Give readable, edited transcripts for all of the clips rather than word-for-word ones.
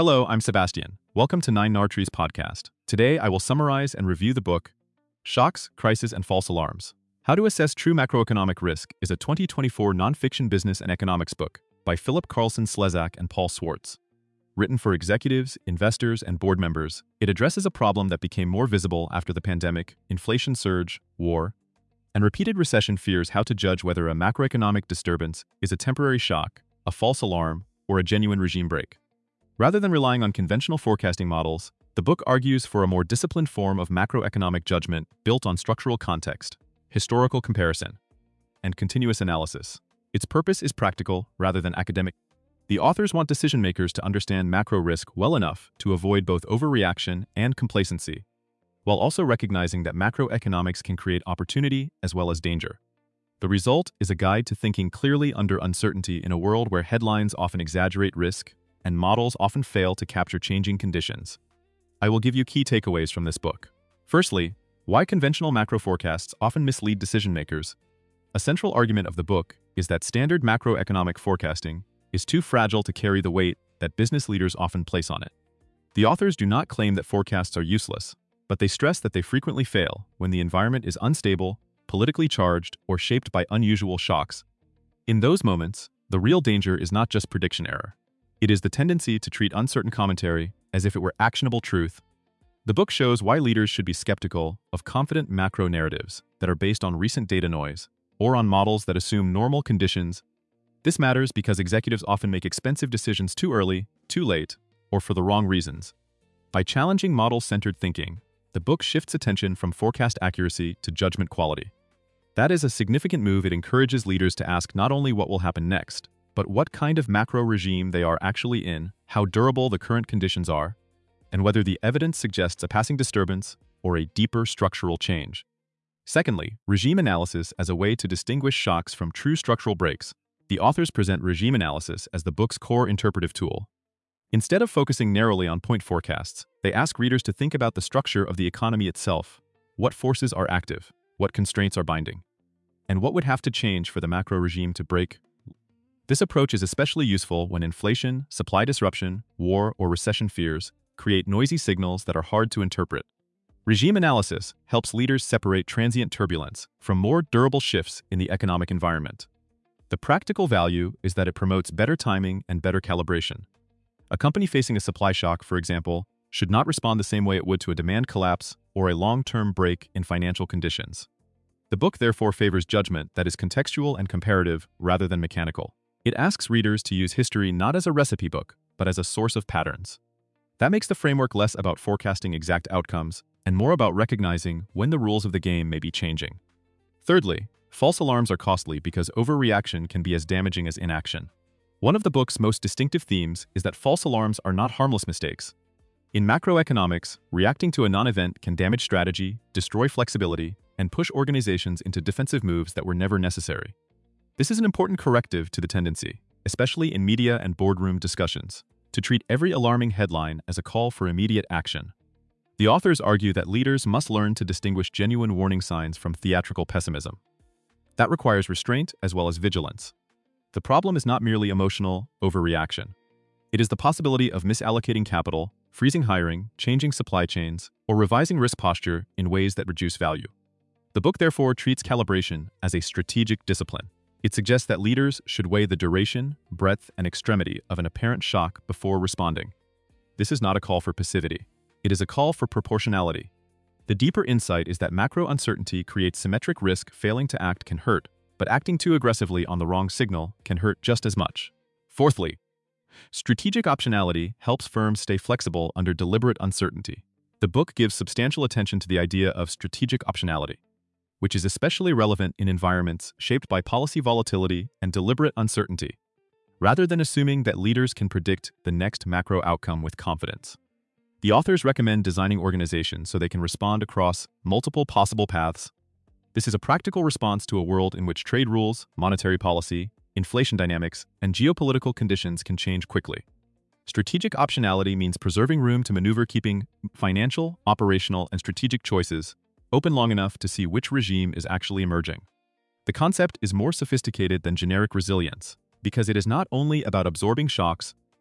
Hello, I'm Sebastian. Welcome to Nine Nartree's podcast. Today, I will summarize and review the book, Shocks, Crises, and False Alarms. How to Assess True Macroeconomic Risk is a 2024 nonfiction business and economics book by Philip Carlson Slezak and Paul Swartz. Written for executives, investors, and board members, it addresses a problem that became more visible after the pandemic, inflation surge, war, and repeated recession fears. How to judge whether a macroeconomic disturbance is a temporary shock, a false alarm, or a genuine regime break. Rather than relying on conventional forecasting models, the book argues for a more disciplined form of macroeconomic judgment built on structural context, historical comparison, and continuous analysis. Its purpose is practical rather than academic. The authors want decision-makers to understand macro risk well enough to avoid both overreaction and complacency, while also recognizing that macroeconomics can create opportunity as well as danger. The result is a guide to thinking clearly under uncertainty in a world where headlines often exaggerate risk and models often fail to capture changing conditions. I will give you key takeaways from this book. Firstly, why conventional macro forecasts often mislead decision-makers. A central argument of the book is that standard macroeconomic forecasting is too fragile to carry the weight that business leaders often place on it. The authors do not claim that forecasts are useless, but they stress that they frequently fail when the environment is unstable, politically charged, or shaped by unusual shocks. In those moments, the real danger is not just prediction error. It is the tendency to treat uncertain commentary as if it were actionable truth. The book shows why leaders should be skeptical of confident macro narratives that are based on recent data noise or on models that assume normal conditions. This matters because executives often make expensive decisions too early, too late, or for the wrong reasons. By challenging model-centered thinking, the book shifts attention from forecast accuracy to judgment quality. That is a significant move. It encourages leaders to ask not only what will happen next, but what kind of macro regime they are actually in, how durable the current conditions are, and whether the evidence suggests a passing disturbance or a deeper structural change. Secondly, regime analysis as a way to distinguish shocks from true structural breaks. The authors present regime analysis as the book's core interpretive tool. Instead of focusing narrowly on point forecasts, they ask readers to think about the structure of the economy itself. What forces are active? What constraints are binding? And what would have to change for the macro regime to break? This approach is especially useful when inflation, supply disruption, war, or recession fears create noisy signals that are hard to interpret. Regime analysis helps leaders separate transient turbulence from more durable shifts in the economic environment. The practical value is that it promotes better timing and better calibration. A company facing a supply shock, for example, should not respond the same way it would to a demand collapse or a long-term break in financial conditions. The book therefore favors judgment that is contextual and comparative rather than mechanical. It asks readers to use history not as a recipe book, but as a source of patterns. That makes the framework less about forecasting exact outcomes and more about recognizing when the rules of the game may be changing. Thirdly, false alarms are costly because overreaction can be as damaging as inaction. One of the book's most distinctive themes is that false alarms are not harmless mistakes. In macroeconomics, reacting to a non-event can damage strategy, destroy flexibility, and push organizations into defensive moves that were never necessary. This is an important corrective to the tendency, especially in media and boardroom discussions, to treat every alarming headline as a call for immediate action. The authors argue that leaders must learn to distinguish genuine warning signs from theatrical pessimism. That requires restraint as well as vigilance. The problem is not merely emotional overreaction. It is the possibility of misallocating capital, freezing hiring, changing supply chains, or revising risk posture in ways that reduce value. The book therefore treats calibration as a strategic discipline. It suggests that leaders should weigh the duration, breadth, and extremity of an apparent shock before responding. This is not a call for passivity. It is a call for proportionality. The deeper insight is that macro uncertainty creates symmetric risk. Failing to act can hurt, but acting too aggressively on the wrong signal can hurt just as much. Fourthly, strategic optionality helps firms stay flexible under deliberate uncertainty. The book gives substantial attention to the idea of strategic optionality, which is especially relevant in environments shaped by policy volatility and deliberate uncertainty, rather than assuming that leaders can predict the next macro outcome with confidence. The authors recommend designing organizations so they can respond across multiple possible paths. This is a practical response to a world in which trade rules, monetary policy, inflation dynamics, and geopolitical conditions can change quickly. Strategic optionality means preserving room to maneuver, keeping financial, operational, and strategic choices open long enough to see which regime is actually emerging. The concept is more sophisticated than generic resilience because it is not only about absorbing shocks,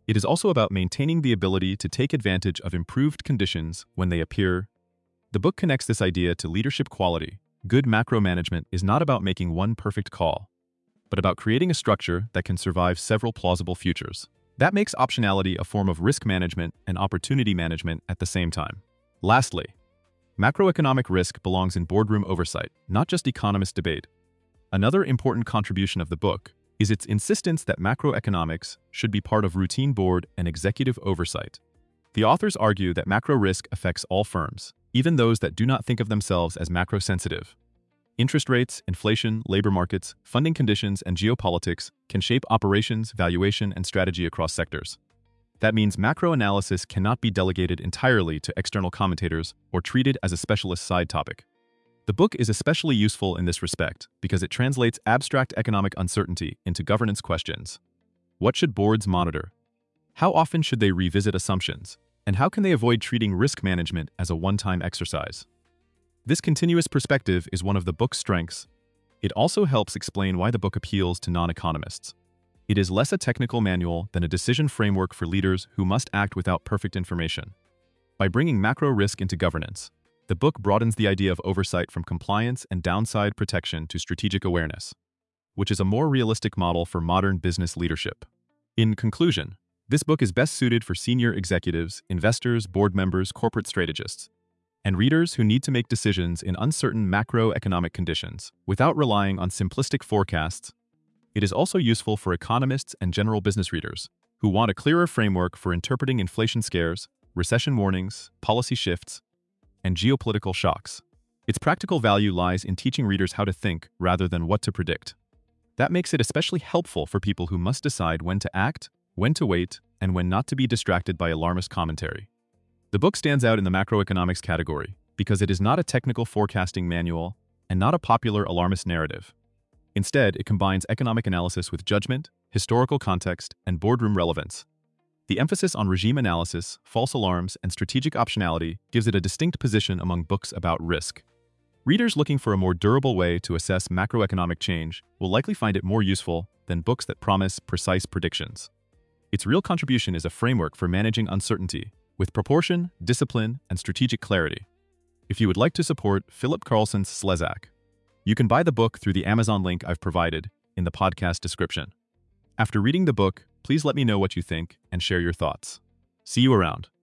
It is also about maintaining the ability to take advantage of improved conditions when they appear. The book connects this idea to leadership quality. Good macro management is not about making one perfect call, but about creating a structure that can survive several plausible futures. That makes optionality a form of risk management and opportunity management at the same time. Lastly, macroeconomic risk belongs in boardroom oversight, not just economist debate. Another important contribution of the book is its insistence that macroeconomics should be part of routine board and executive oversight. The authors argue that macro risk affects all firms, even those that do not think of themselves as macro-sensitive. Interest rates, inflation, labor markets, funding conditions, and geopolitics can shape operations, valuation, and strategy across sectors. That means macro analysis cannot be delegated entirely to external commentators or treated as a specialist side topic. The book is especially useful in this respect because it translates abstract economic uncertainty into governance questions. What should boards monitor? How often should they revisit assumptions? And how can they avoid treating risk management as a one-time exercise? This continuous perspective is one of the book's strengths. It also helps explain why the book appeals to non-economists. It is less a technical manual than a decision framework for leaders who must act without perfect information. By bringing macro risk into governance, the book broadens the idea of oversight from compliance and downside protection to strategic awareness, which is a more realistic model for modern business leadership. In conclusion, this book is best suited for senior executives, investors, board members, corporate strategists, and readers who need to make decisions in uncertain macroeconomic conditions without relying on simplistic forecasts. It is also useful for economists and general business readers who want a clearer framework for interpreting inflation scares, recession warnings, policy shifts, and geopolitical shocks. Its practical value lies in teaching readers how to think rather than what to predict. That makes it especially helpful for people who must decide when to act, when to wait, and when not to be distracted by alarmist commentary. The book stands out in the macroeconomics category because it is not a technical forecasting manual and not a popular alarmist narrative. Instead, it combines economic analysis with judgment, historical context, and boardroom relevance. The emphasis on regime analysis, false alarms, and strategic optionality gives it a distinct position among books about risk. Readers looking for a more durable way to assess macroeconomic change will likely find it more useful than books that promise precise predictions. Its real contribution is a framework for managing uncertainty with proportion, discipline, and strategic clarity. If you would like to support Philip Carlson's Slezak, you can buy the book through the Amazon link I've provided in the podcast description. After reading the book, please let me know what you think and share your thoughts. See you around.